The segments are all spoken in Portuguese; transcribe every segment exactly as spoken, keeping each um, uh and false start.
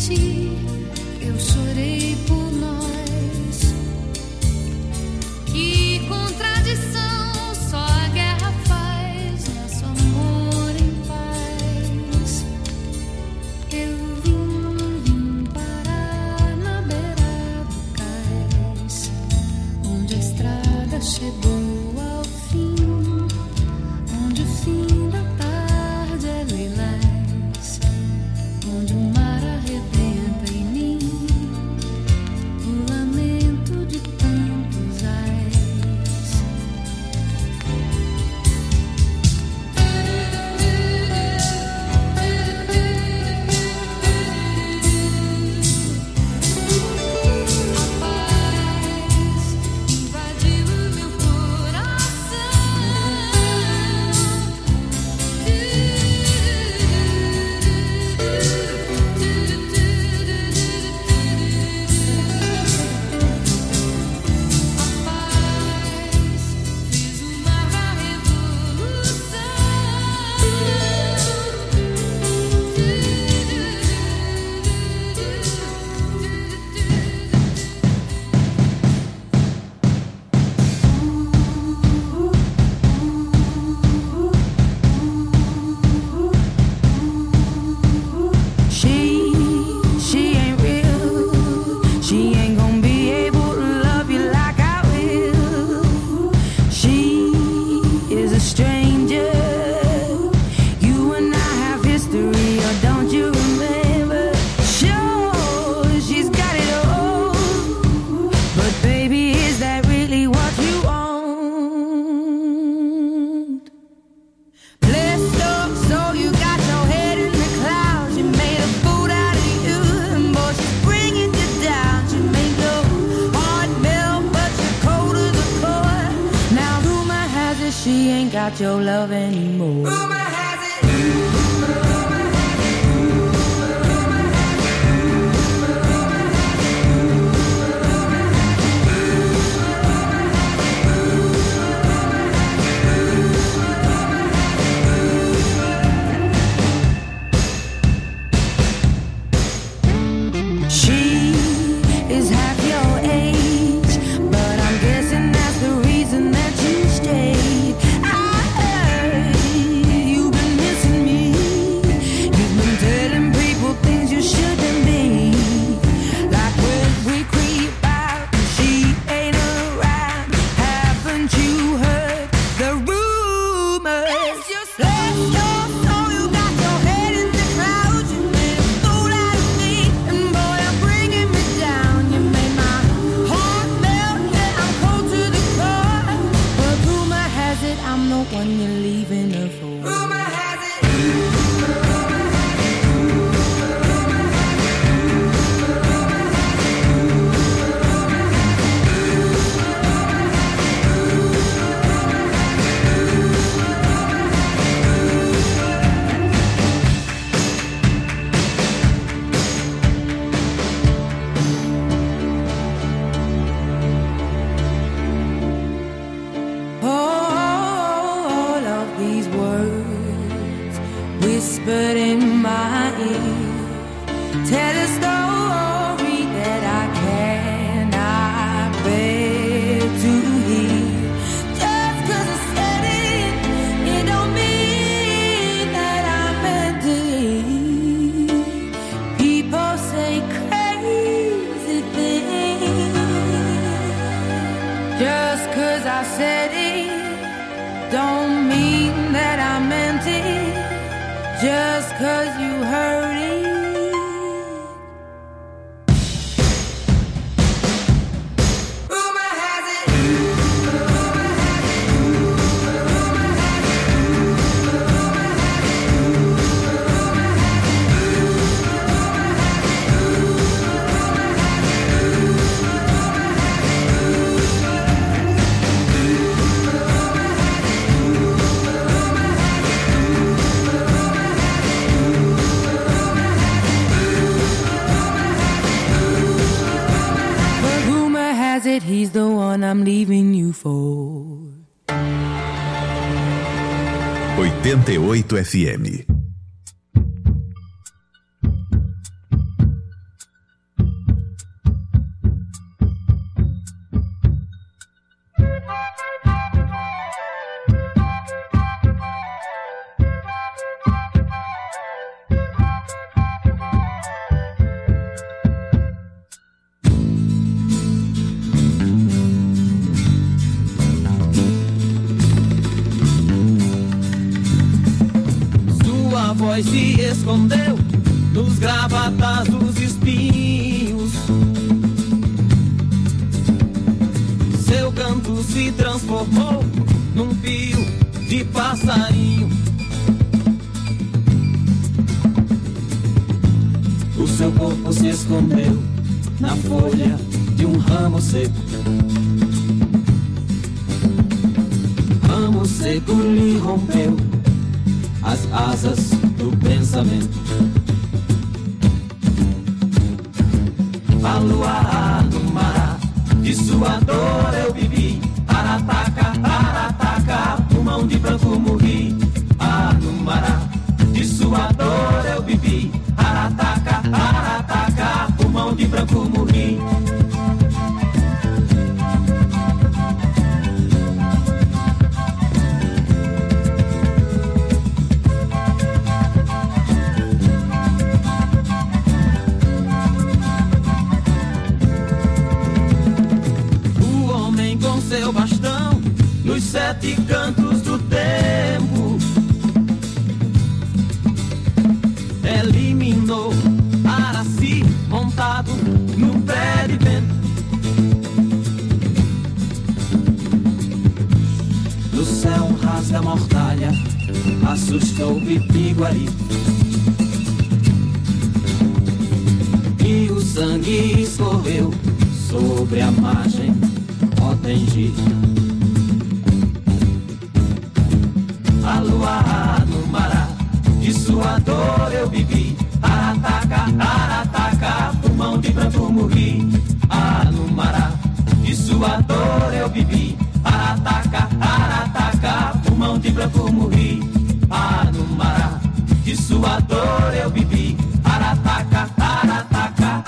ti, eu chorei por nós. Que contradição, só a guerra faz nosso amor em paz. Eu vim, vim parar na beira do cais, onde a estrada chegou ao fim, onde o fim da tarde é lilás, onde o mar arrebenta em mim o lamento de tantos ais. A paz invadiu o meu coração. A paz fez o mar da revolução. She, she ain't real. She ain't gonna be able to love you like I will. She is a stranger. You and I have history, or don't you remember? Sure, she's got it all. But baby, is that really what you want? Bless your soul, you got your head in the clouds. You made a fool out of you, and boy, she's bringing you down. She made your heart melt, but you're cold as a core. Now rumor has it she ain't got your love anymore. Rumor has it. She is half your age, but I'm guessing that's the reason that you stayed. I heard you've been missing me. You've been telling people things you shouldn't be. Like when we creep out and she ain't around. Haven't you heard the rumors? Bless your soul, you got your head in the clouds. You made a fool out of me, and boy, you're bringing me down. You made my heart melt, yeah, I'm cold to the core. But rumor has it I'm the one you're leaving her for. Rumor has it. All of these words whispered in my ear tell a story that I cannot bear to hear. Just 'cause I said it, it don't mean that I meant it. People say crazy things. Just 'cause I said it don't mean that I meant it. Just 'cause you heard it. Rumor has it. It, he's the one I'm leaving you for. oitenta e oito F M. voz se escondeu nos gravatas dos espinhos. Seu canto se transformou num pio de passarinho. O seu corpo se escondeu na folha de um ramo seco. Ramo seco lhe rompeu as asas do pensamento. A lua no mar, de sua dor eu vivi. Arataca, arataca, pulmão de branco morri. Ah, no mar, de sua dor eu vivi. Arataca, arataca, pulmão de branco morri. Seu bastão nos sete cantos do tempo eliminou Araci montado num pé de vento. No céu rasga mortalha, assustou Pipi-Guari. E o sangue escorreu sobre a margem Potengi. A lua no mar, de sua dor eu vivi. Arataca, arataca, pulmão de branco morri. Ah, no mar, de sua dor eu vivi. Arataca, arataca, pulmão de branco morri. Ah, no mar, de sua dor eu vivi. Arataca, arataca.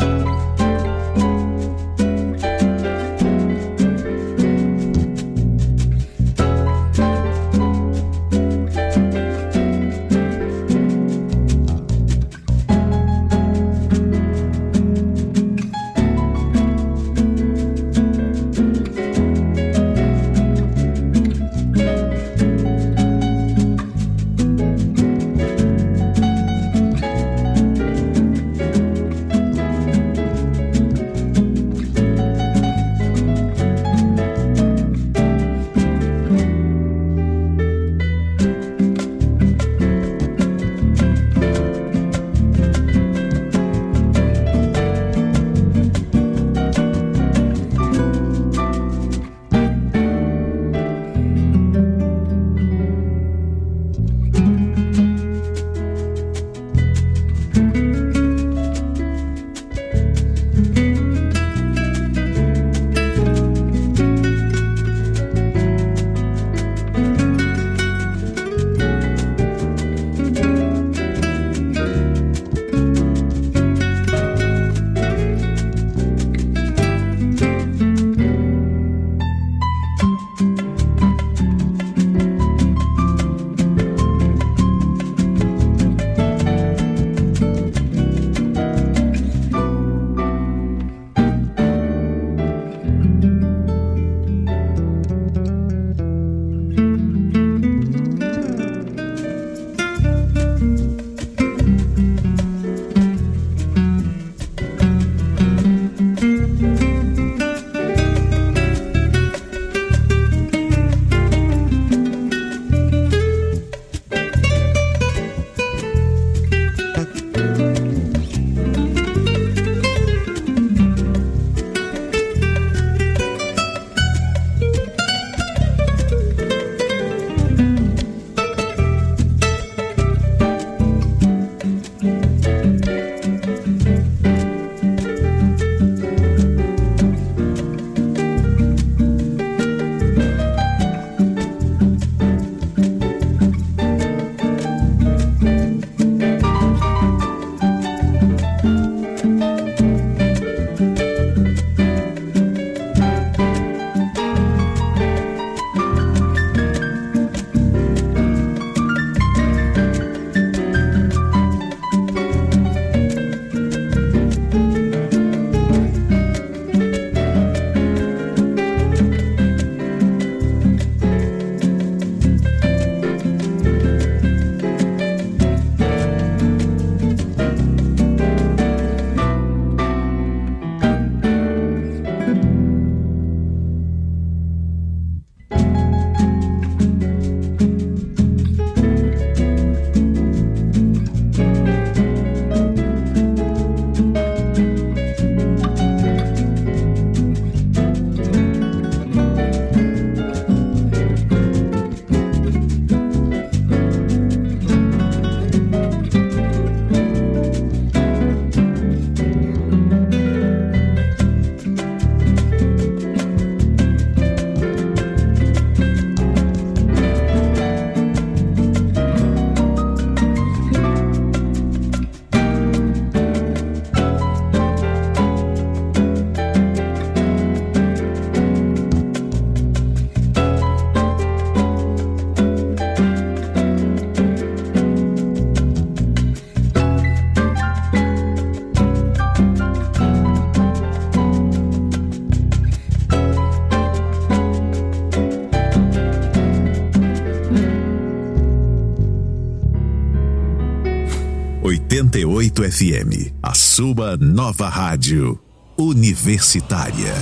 oito F M, a sua nova rádio universitária.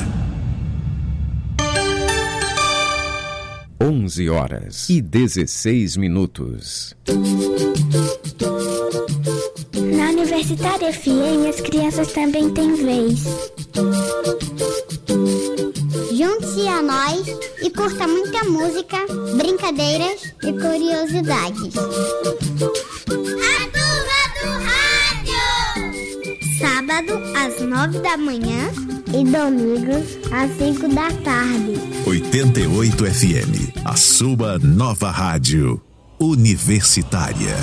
onze horas e dezesseis minutos. Na Universitária F M, as crianças também têm vez. Junte-se a nós e curta muita música, brincadeiras e curiosidades. A turma do rádio! Sábado, às nove da manhã e domingos, às cinco da tarde. oitenta e oito F M, a sua nova rádio universitária.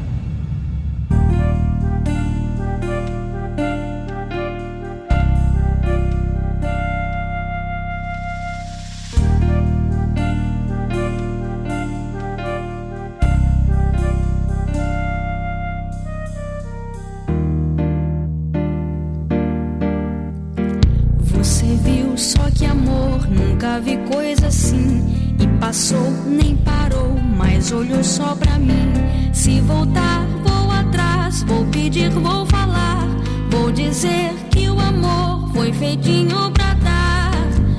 Você viu só que amor, nunca vi coisa assim. E passou, nem parou, mas olhou só pra mim. Se voltar, vou atrás, vou pedir, vou falar. Vou dizer que o amor foi feitinho pra dar.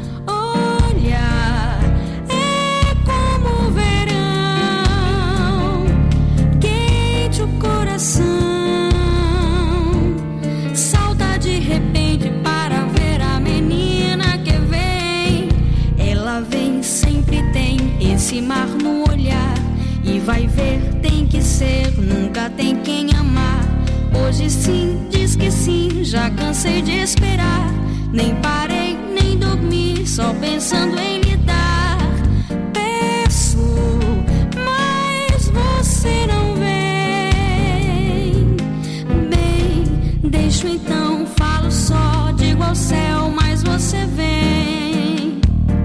Olha, é como o verão, quente o coração. Salta de repente para ver a menina que vem. Ela vem, sempre tem esse mar no olhar. E vai ver, tem que ser, nunca tem quem amar. Hoje sim, diz que sim, já cansei de esperar. Nem parei, nem dormi, só pensando em lhe dar. Peço, mas você não vem. Bem, deixo então, falo só, digo ao céu, mas você vem.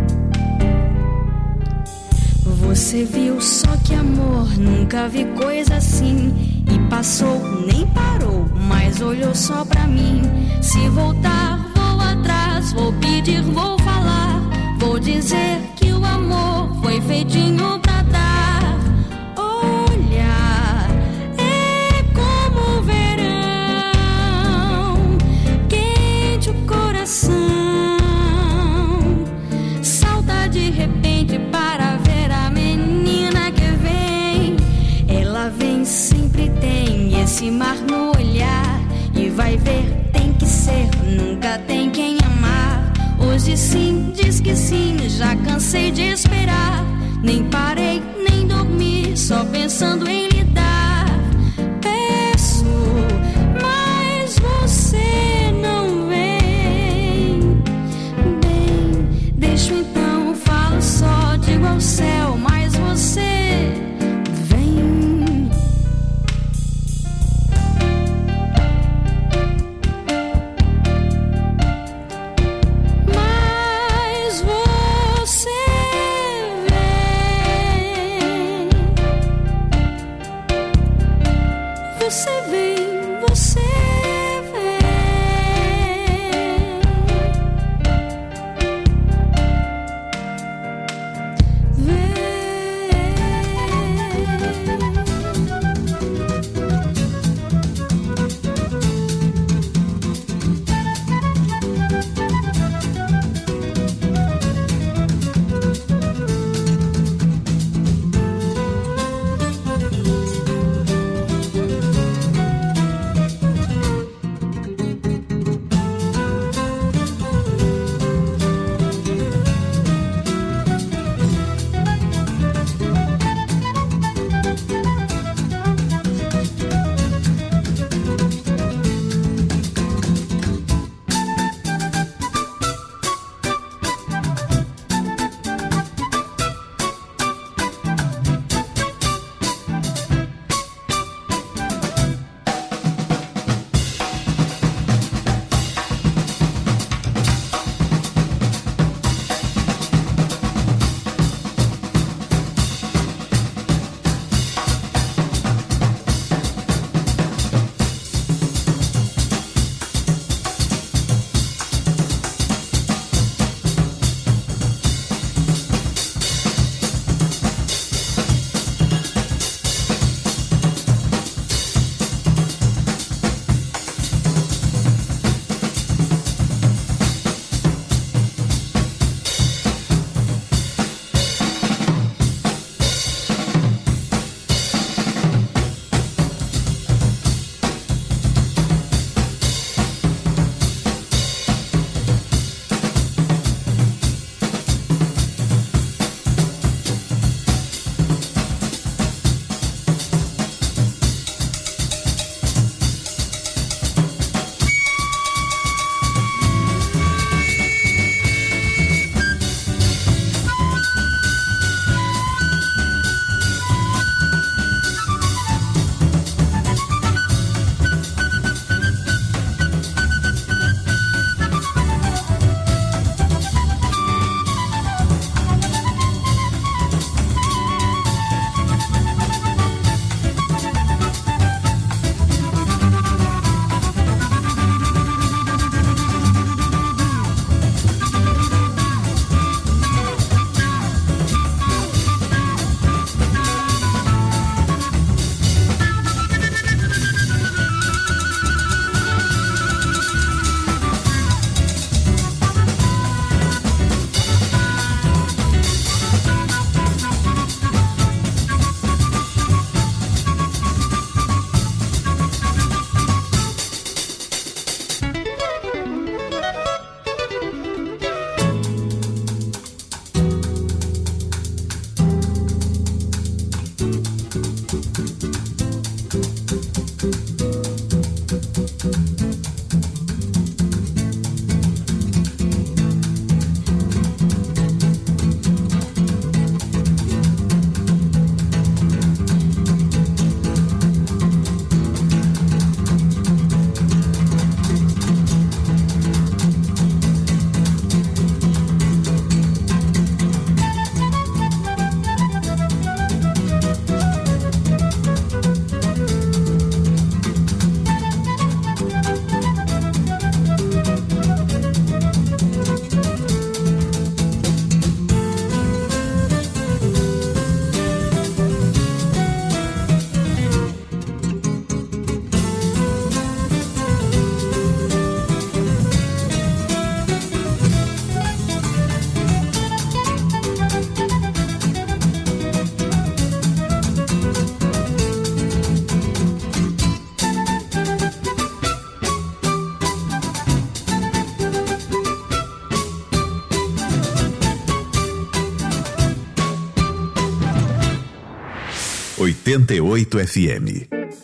Você viu só que amor, nunca vi coisa assim. E passou, nem parou, mas olhou só pra mim. Se voltar, vou atrás, vou pedir, vou falar. Vou dizer que o amor foi feitinho pra dar. Olha, é como o verão, quente o coração. Salta de repente para ver a menina que vem. Ela vem, sempre tem esse mar no olhar. E vai ver, tem que ser, nunca tem quem amar. Hoje sim, diz que sim, já cansei de esperar. Nem parei, nem dormi, só pensando em lhe dar. Peço, mas você não vem. Bem, deixo então, falo só, digo ao céu, mas você vem. Mas você vem. noventa e oito F M.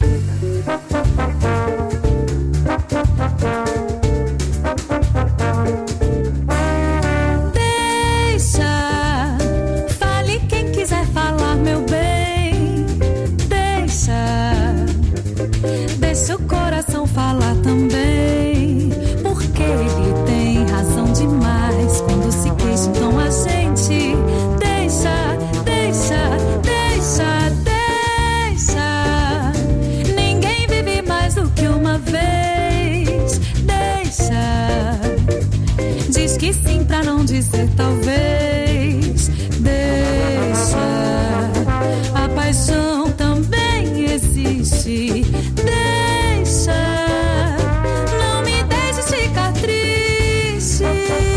Deixa, fale quem quiser falar, meu bem. Deixa, deixa o coração falar também. Porque ele tem razão demais quando se queixa, então a gente deixa, deixa, deixa, deixa. Ninguém vive mais do que uma vez. Deixa, diz que sim pra não dizer talvez. Deixa, a paixão também existe. Deixa, não me deixe ficar triste.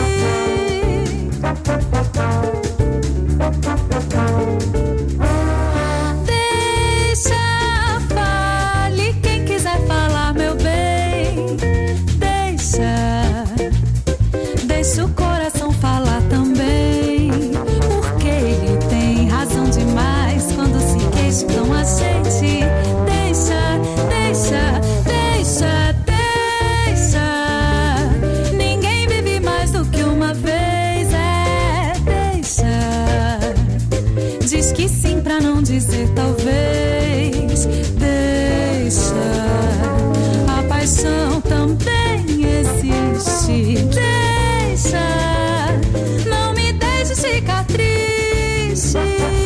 Deixa, fale quem quiser falar, meu bem. Deixa, deixa o coração falar também. Porque ele tem razão demais quando se queixa, então a gente deixa, deixa, deixa, deixa. Ninguém vive mais do que uma vez, é, deixa. Diz que sim pra não dizer talvez. Deixa, a paixão também existe. Deixa, não me deixe ficar triste.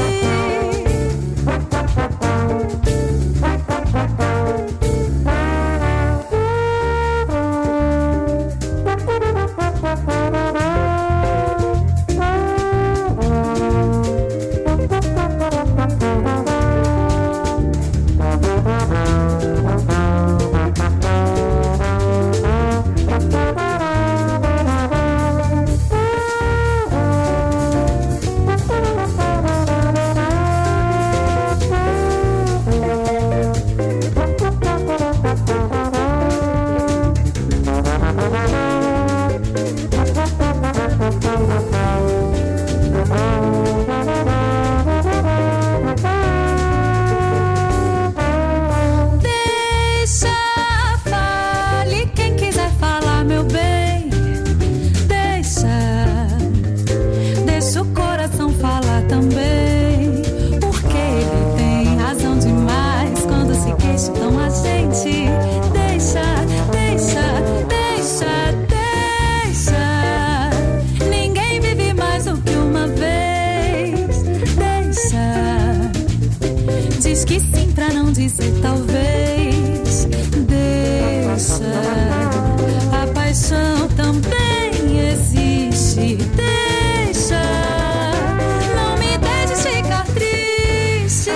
Deixa, fale quem quiser falar, meu bem. Deixa, deixa o coração falar também. Porque ele tem razão demais quando se queixa, então a gente deixa, deixa, deixa, deixa. Ninguém vive mais do que uma vez. Deixa, diz que sim pra não dizer talvez. Deixa, a paixão também existe. Deixa, não me deixe ficar triste.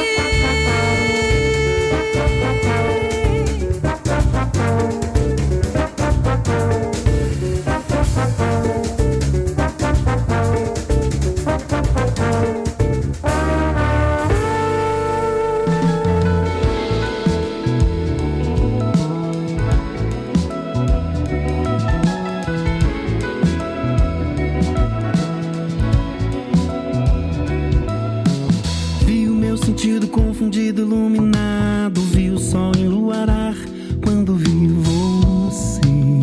Vi o meu sentido confundido, iluminado. Vi o sol enluarar quando vi você.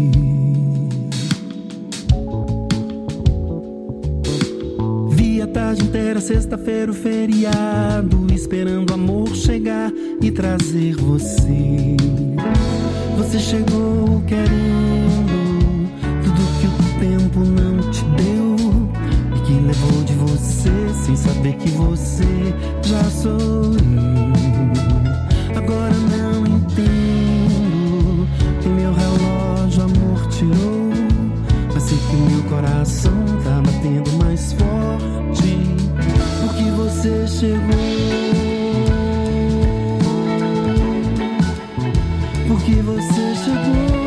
Vi a tarde inteira, sexta-feira, o feriado, esperando o amor chegar e trazer você. Você chegou querendo tudo que o tempo não te deu e que levou de você sem saber que você já sou eu. Agora não entendo que meu relógio amor tirou, mas sei que meu coração tá batendo mais forte porque você chegou. Porque você chegou.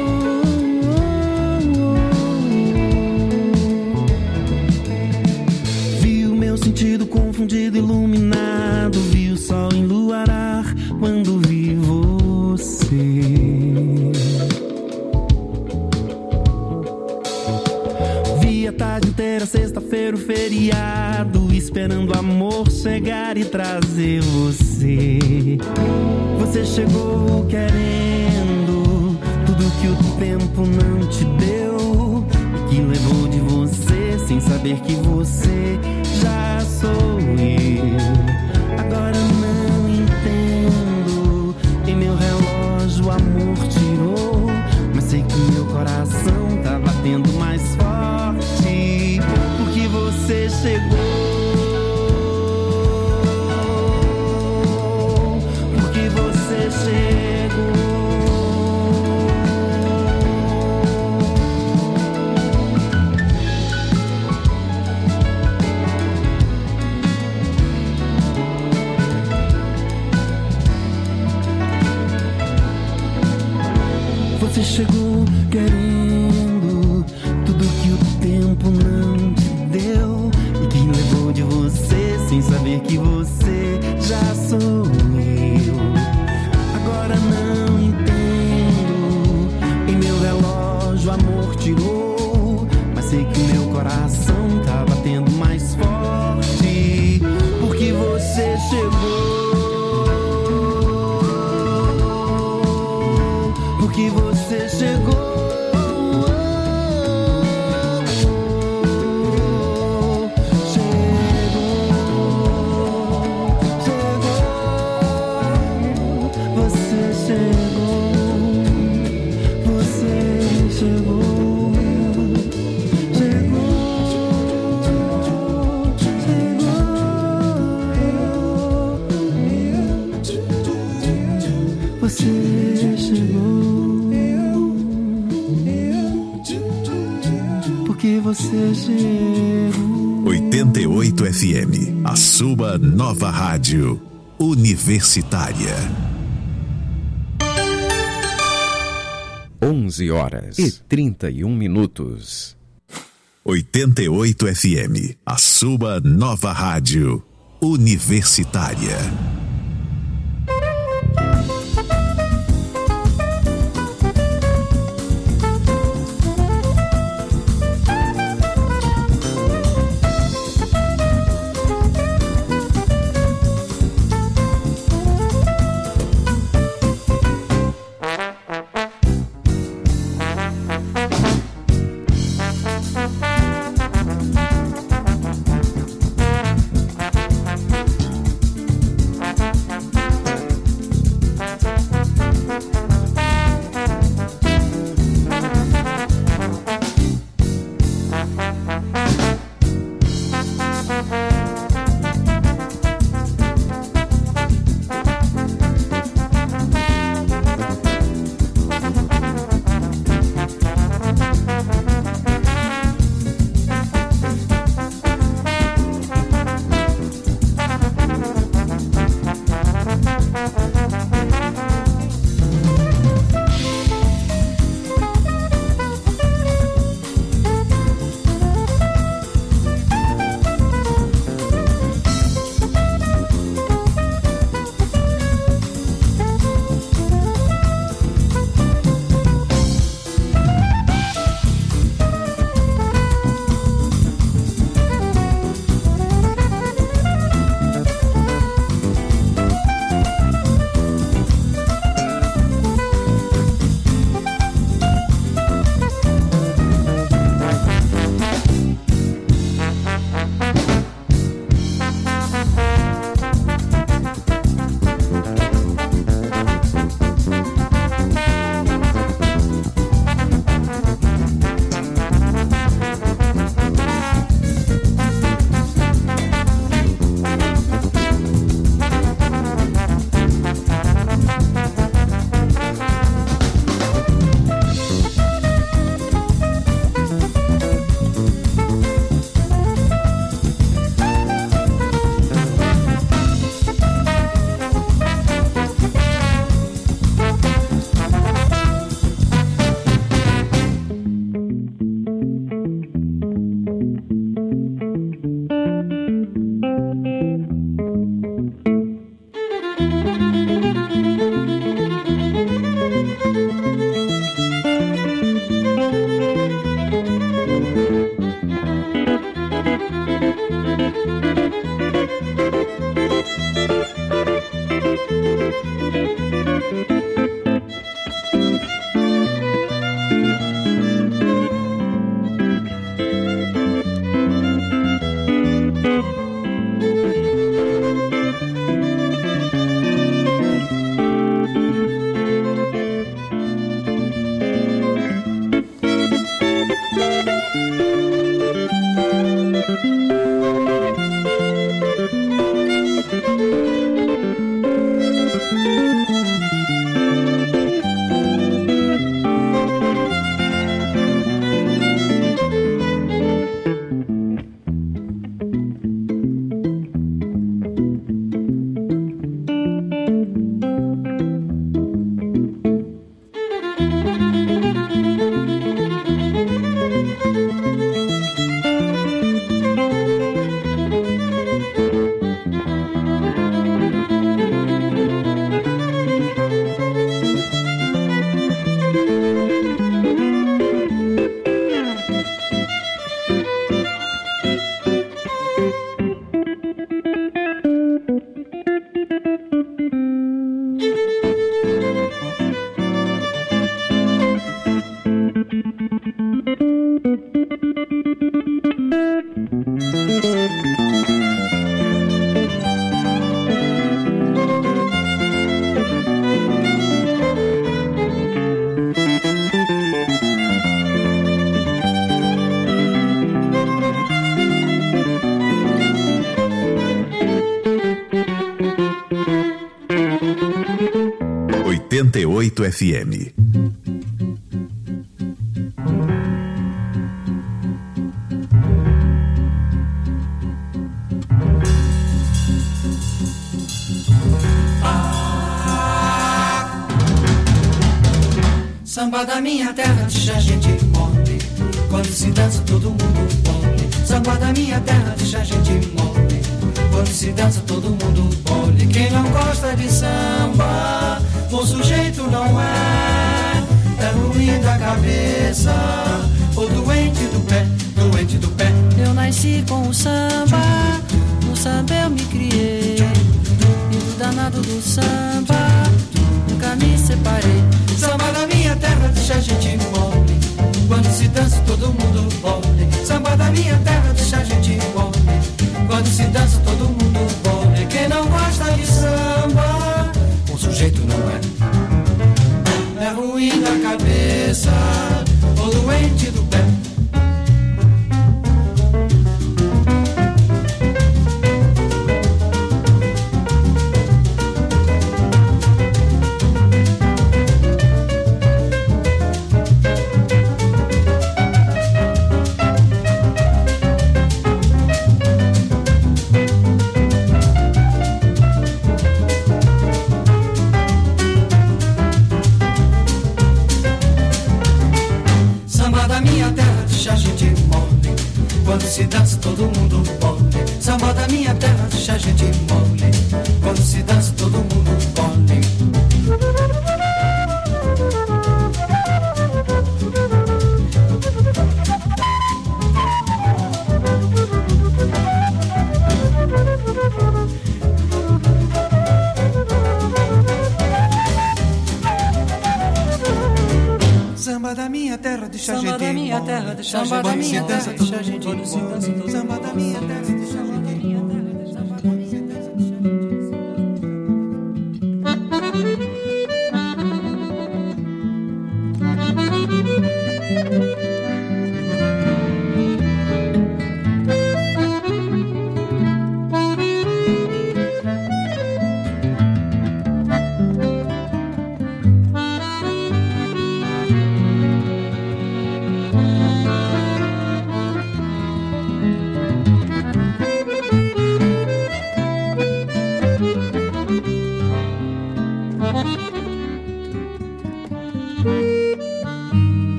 Vi o meu sentido confundido, iluminado. Vi o sol enluarar quando vi você. Vi Vi a tarde inteira, sexta-feira, o feriado, esperando o amor chegar e trazer você. Você chegou querendo tudo que o tempo não te deu, e que levou de você sem saber que você já sou eu. Agora não entendo, em meu relógio o amor tirou, mas sei que meu coração tá batendo mais forte, porque você chegou, porque você chegou. Você chegou querendo tudo que o tempo não te deu, e quem levou de você sem saber que você já sou eu. Agora não entendo, em meu relógio o amor tirou, mas sei que meu coração tá batendo mais forte, porque você chegou. Que você chegou, chegou, chegou, você chegou, você chegou, chegou, chegou, você chegou. Que você chegou. oitenta e oito F M, a sua nova rádio universitária. onze horas e trinta e um minutos. oitenta e oito F M, a sua nova rádio universitária. oitenta e oito F M. Samba da minha terra deixa a gente mole. Quando se dança todo mundo mole. Samba da minha terra deixa a gente mole. Quando se dança todo mundo mole. Quem não gosta de samba, bom sujeito não é. É ruim da cabeça, ou doente do pé, doente do pé. Eu nasci com o samba, no samba eu me criei. E do danado do samba, nunca me separei. Samba da minha terra deixa a gente mole. Quando se dança todo mundo mole. Samba da minha terra deixa a gente mole. Quando se dança todo mundo mole. Quem não gosta de samba, o sujeito não é. É ruim da cabeça, ou doente do pé. Quando se dança todo mundo mole. Samba da minha terra deixa a gente mole. Quando se dança todo mundo mole. Samba da minha terra deixa a gente Samba da minha terra deixa a gente Samba da minha terra deixa a gente Samba da minha terra deixa a gente.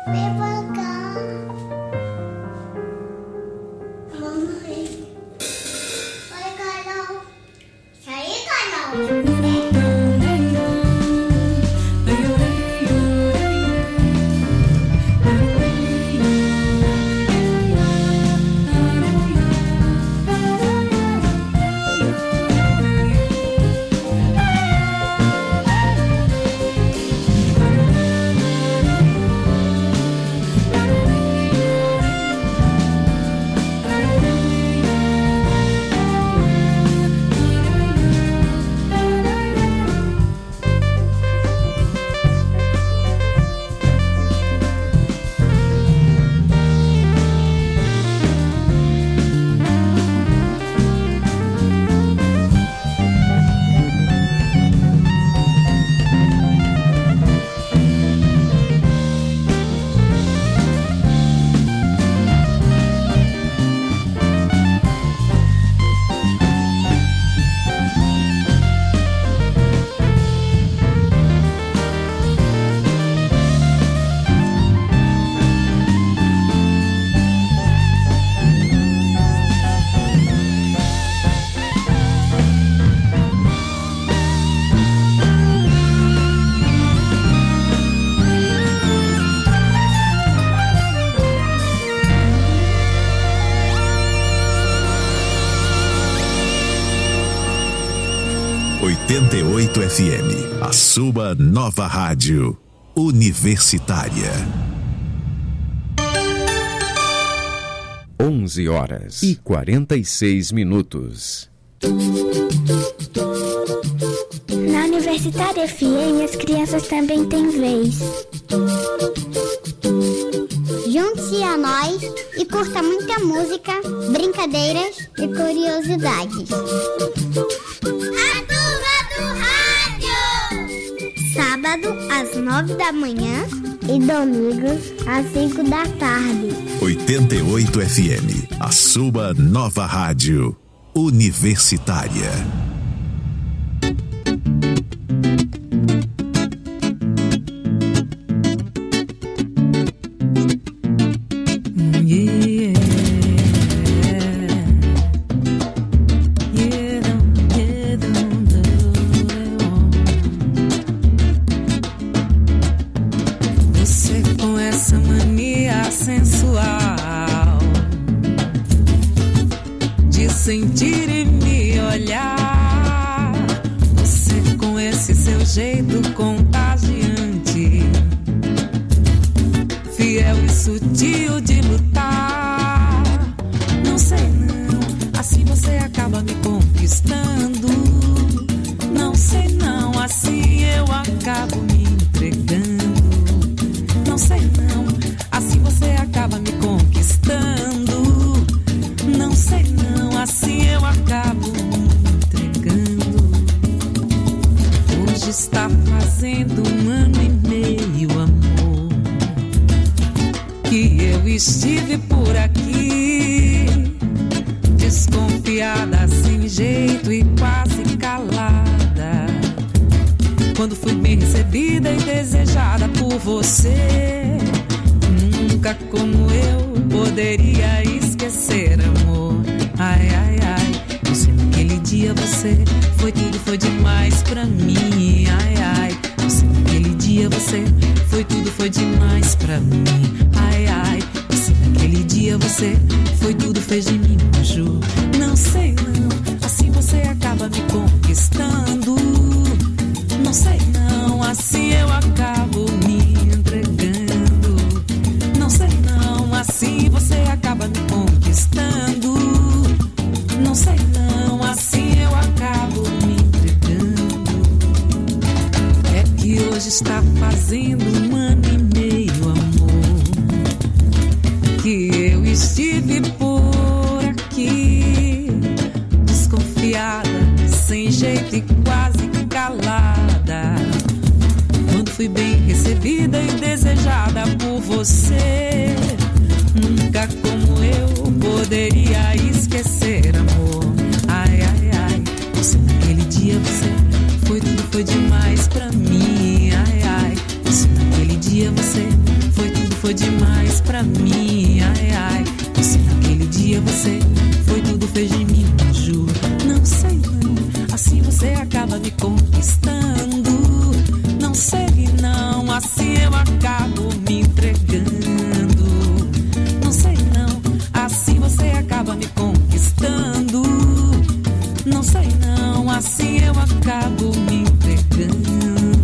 Devagar. Mamãe. Oi, Carol. Isso aí, Carol. oitenta e oito F M, a sua nova rádio universitária. onze horas e quarenta e seis minutos. Na Universitária F M, as crianças também têm vez. Junte-se a nós e curta muita música, brincadeiras e curiosidades. Sábado às nove da manhã e domingo às cinco da tarde. oitenta e oito F M, a sua nova rádio universitária. Sentir e me olhar, você com esse seu jeito contagiante, fiel e sutil de lutar. Não sei não, assim você acaba me conquistando. Não sei não, assim eu acabo me entregando. Não sei não, assim você acaba me conquistando. Não sei não, assim eu acabo me entregando. Hoje está fazendo um ano e meio, amor, que eu estive por aqui, desconfiada, sem jeito e quase calada, quando fui bem recebida e desejada por você. Nunca como eu poderia esquecer, amor. Ai, ai, ai, eu sei naquele dia você foi tudo, foi demais pra mim. Ai, ai, eu sei naquele dia você foi tudo, foi demais pra mim. Ai, ai, eu sei naquele dia você foi tudo, fez de mim um anjo. Não sei não, assim você acaba me conquistando. Não sei não, assim eu acabo me entregando. Não sei não, assim você acaba me conquistando. Não sei não, assim eu acabo me entregando. É que hoje está fazendo um ano e meio, amor, que eu estive por aqui, desconfiada, sem jeito e quase calada, foi demais pra mim, ai, ai. E se naquele dia você foi tudo, fez de mim, juro. Não sei não, assim você acaba me conquistando. Não sei não, assim eu acabo me entregando. Não sei não, assim você acaba me conquistando. Não sei não, assim eu acabo me entregando.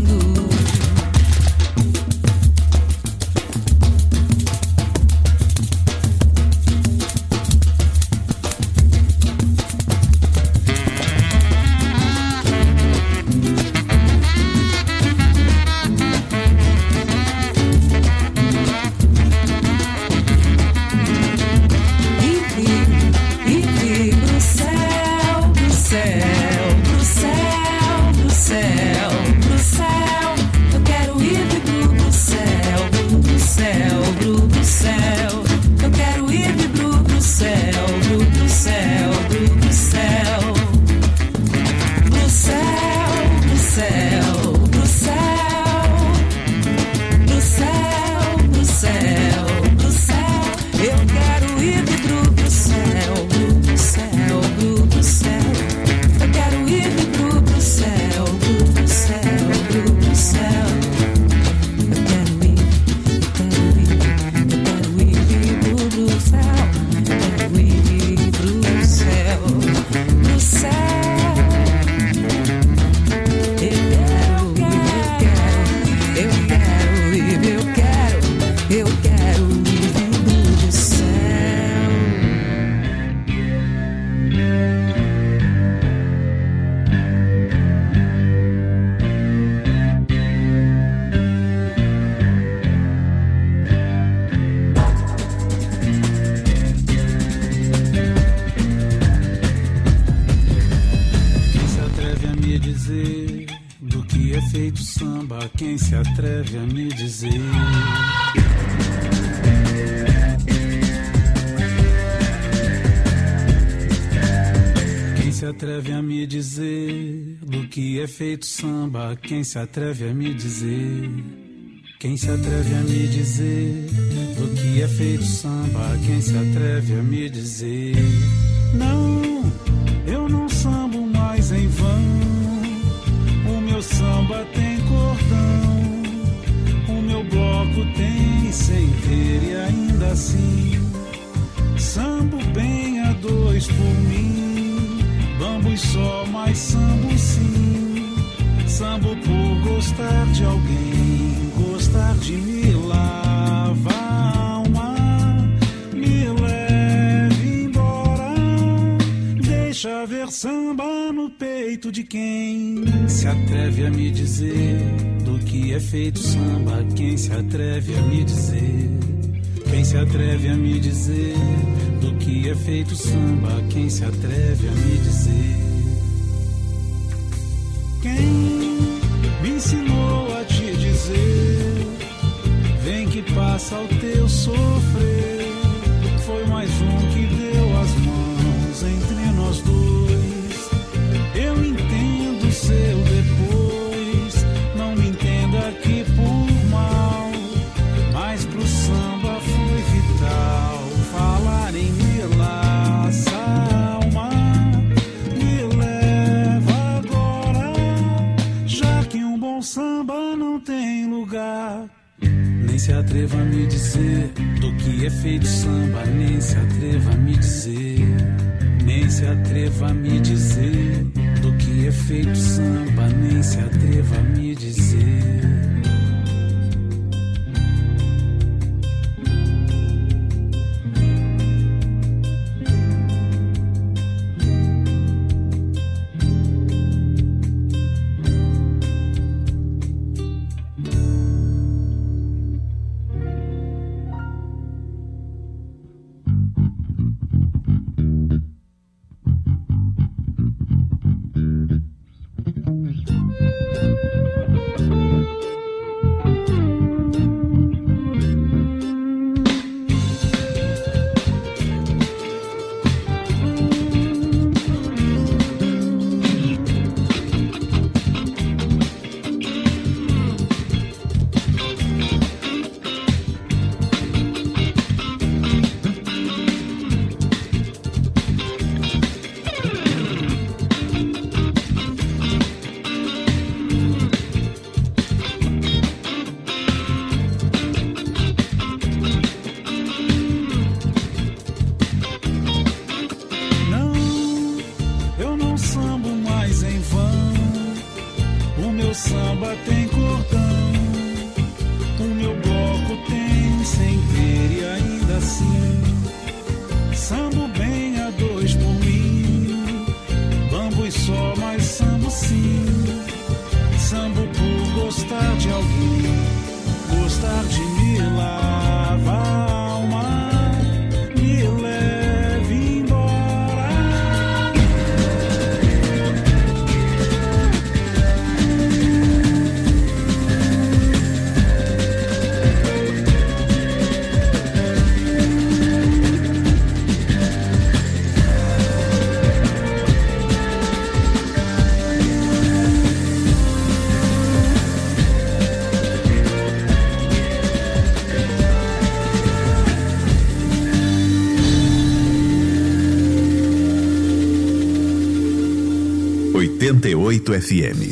Quem se atreve a me dizer? Quem se atreve a me dizer do que é feito samba? Quem se atreve a me dizer? Quem se atreve a me dizer do que é feito samba? Quem se atreve a me dizer? Não, eu não sambo mais em vão. O meu samba tem cordão, o meu bloco tem sem ter e ainda assim sambo bem a dois por mim, bambo e só, mas sambo sim, sambo por gostar de alguém, gostar de me lavar a alma, me leve embora, deixa ver samba no peito de quem se atreve a me dizer do que é feito samba. Quem se atreve a me dizer? Quem se atreve a me dizer do que é feito samba? Quem se atreve a me dizer? Quem me ensinou a te dizer? Vem que passa o teu sofrer. Foi mais um que deu as mãos entre nós dois. Eu entendo seu depois, não me entenda aqui por mal, mas pro samba foi vital falar em me laça a alma, me leva agora, já que um bom samba não tem lugar. Nem se atreva a me dizer do que é feito samba, nem se atreva a me dizer, nem se atreva a me dizer do que é feito samba, nem se atreva a me dizer. sim. Sambo bem a dois por mim. Bambu e só, mas sambo sim. Sambo por gostar de alguém, gostar de me lavar a alma, me leve embora. oitenta e oito F M.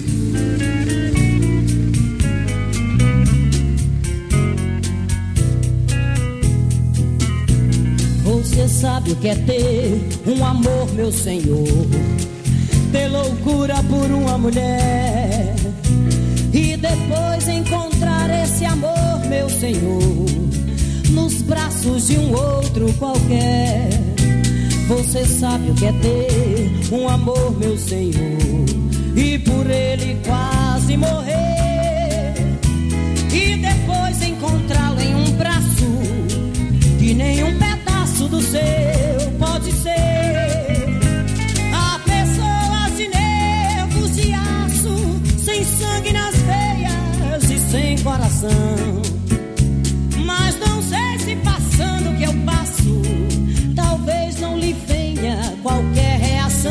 Você sabe o que é ter um amor, meu senhor, ter loucura por uma mulher e depois encontrar esse amor, meu senhor, nos braços de um outro qualquer. Você sabe o que é ter um amor, meu senhor, e por ele quase morrer e depois encontrá-lo em um braço que nenhum pedaço do seu pode ser. Há pessoas de nervos de aço, sem sangue nas veias e sem coração, mas não sei se passando o que eu passo, talvez não lhe venha qualquer reação.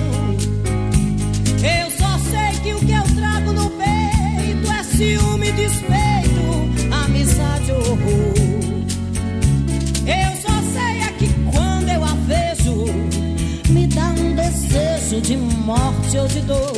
Eu só sei que o que eu trago no peito é ciúme, despeito, amizade ou horror. Eu só sei é que quando eu a vejo, me dá um desejo de morte ou de dor.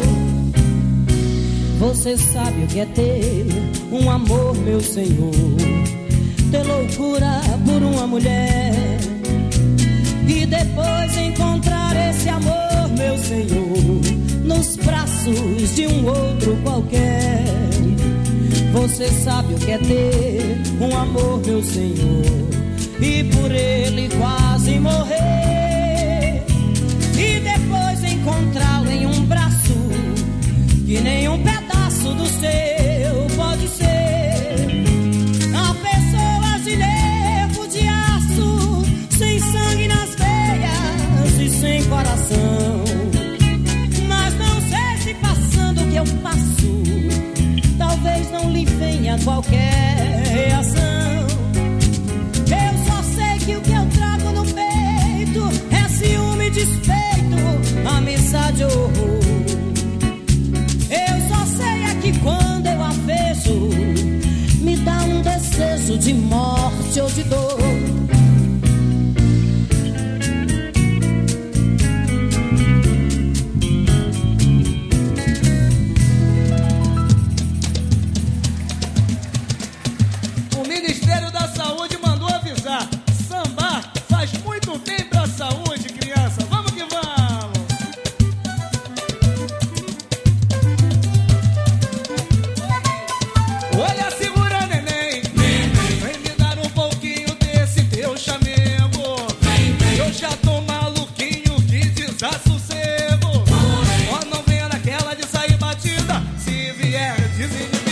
Você sabe o que é ter um amor, meu senhor, ter loucura por uma mulher e depois encontrar esse amor, meu senhor, nos braços de um outro qualquer. Você sabe o que é ter um amor, meu senhor, e por ele quase morrer e depois encontrá-lo em um braço que nenhum pedaço do seu pode ser. Há pessoas de nervo de aço, sem sangue nas veias e sem coração, mas não sei se passando o que eu passo, talvez não lhe venha qualquer reação. Eu só sei que o que eu trago no peito é ciúme, despeito, amizade ou horror. Eu só sei é que quando eu a vejo, me dá um desejo de morte ou de dor. O Ministério da Saúde mandou avisar: sambar faz muito bem pra saúde, criança. Vamos que vamos! Olha, segura, neném, vem me dar um pouquinho desse teu chamego. Eu já tô maluquinho, que desassossego. Ó, não venha naquela de sair batida, se vier desinibida.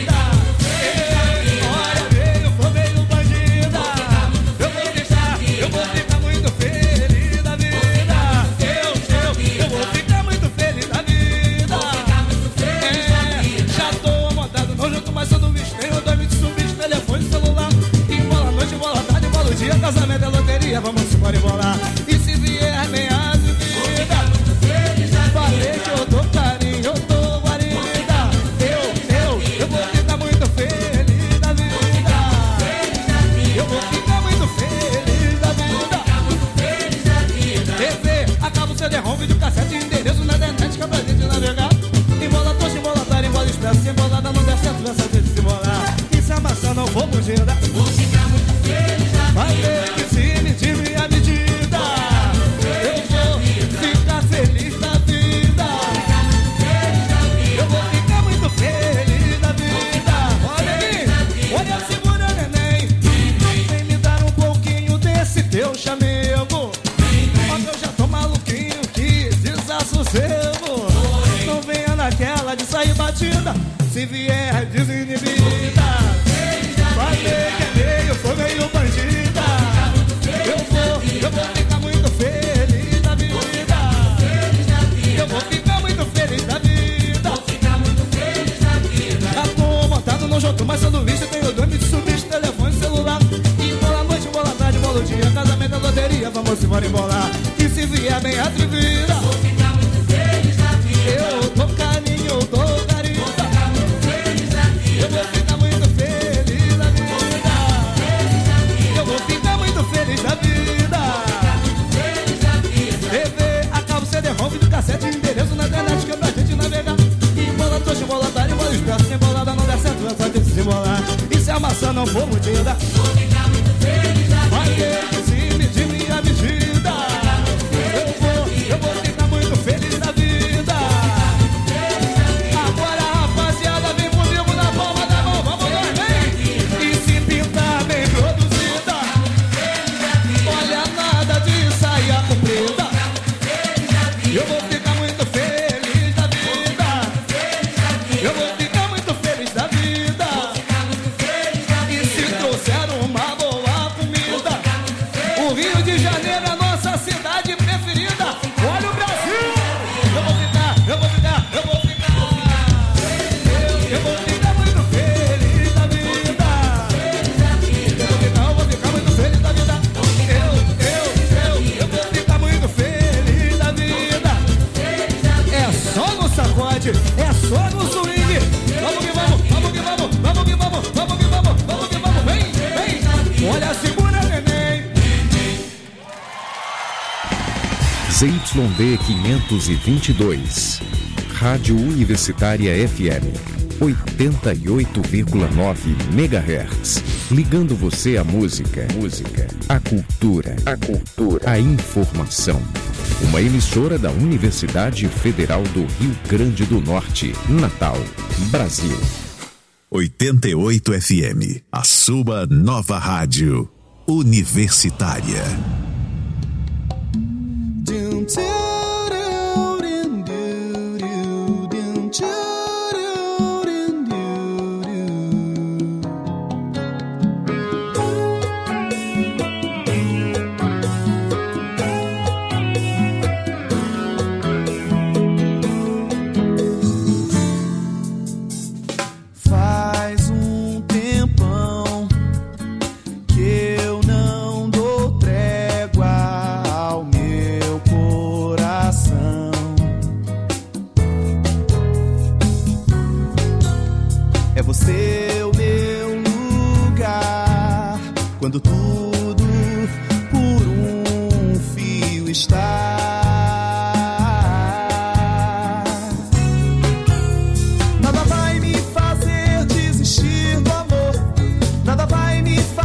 Olha, veio, for veio bandida. Eu vou deixar, eu vou ficar muito feliz da vida. Eu, eu, eu vou ficar muito feliz da vida. É, já tô montado, não junto mais sanduíche. Tenho dois mil de subir, telefone, celular. Embola a noite, embola a tarde, embola o dia. Casamento é loteria, vamos embora embolar. E se vier bem a vida, falei que eu tô carinho, eu tô guarida. Eu, eu, eu vou ficar muito feliz da vida. Eu vou ficar muito feliz da vida. T V, acaba o C D-ROM, vídeo cassete, endereço na internet que é pra gente navegar. Embola tocha, embola tarde, embola expresso. Se embolada não der certo, essa gente se embolar. E se a maçã não for mugida, vou ficar muito feliz da vida. Vai ter que se medir minha medida. Eu vou ficar feliz da vida. Eu vou ficar muito feliz da vida. Olha aí, olha, segura, neném, vem me dar um pouquinho desse batida, se vier desinibida. Falei que é meio, foi meio bandida. Eu vou, eu vou ficar muito feliz da vida. Eu vou ficar muito feliz da vida. Vou ficar muito feliz da vida. Já tô montado no junto, mas sanduíche. Tenho dois, me subiste, telefone, celular. E bola noite, bola tarde, bola dia. Casamento, loteria, vamos embora embolar. E se vier bem atrevida, vou ficar muito feliz da vida. Eu tô carinho, eu tô carinho. Vou ficar muito feliz da vida. Eu vou ficar muito feliz da vida. Eu vou ficar muito feliz da vida. T V, a cabo, C D, ROM, vídeo, cassete, endereço na internet que é pra gente navegar. E bola trouxa, bola tarde, bola expresso. Sem bolada não der certo, é só desembolar. E se a maçã não for mordida, vou ficar muito feliz da vida. Vai ter que se medir minha medida. Eu vou, eu vou ficar muito feliz da vida. Agora rapaziada, vem comigo na palma da mão. Vamos lá, vem. E se pintar bem produzida, olha nada de saia comprida. Eu vou ficar muito feliz da vida. Eu vou ficar muito feliz da vida. E se trouxer uma boa comida, o Rio de Janeiro é a nossa cidade preferida. Olha o Brasil. Eu vou ficar, eu vou ficar, eu vou ficar. Eu, eu vou ficar muito feliz da vida. Eu vou ficar, eu vou ficar muito feliz da vida. Eu, eu, eu, eu vou ficar muito feliz da vida. É só no sacode, é só no swing. Vamos que vamos, vamos que vamos, vamos que vamos, vamos que vamos, vamos que vamos. Vem, vem. Olha, segura, neném. Z Y D quinhentos e vinte e dois, Rádio Universitária F M, oitenta e oito vírgula nove megahertz, ligando você à música, música, à cultura, a cultura, a informação. Uma emissora da Universidade Federal do Rio Grande do Norte, Natal, Brasil. oitenta e oito F M, a sua nova rádio universitária. Faz um tempão que eu não dou trégua ao meu coração. É você o meu lugar quando tudo por um fio está.